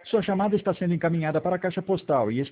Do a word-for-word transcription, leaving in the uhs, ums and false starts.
Sua chamada está sendo encaminhada para a caixa postal e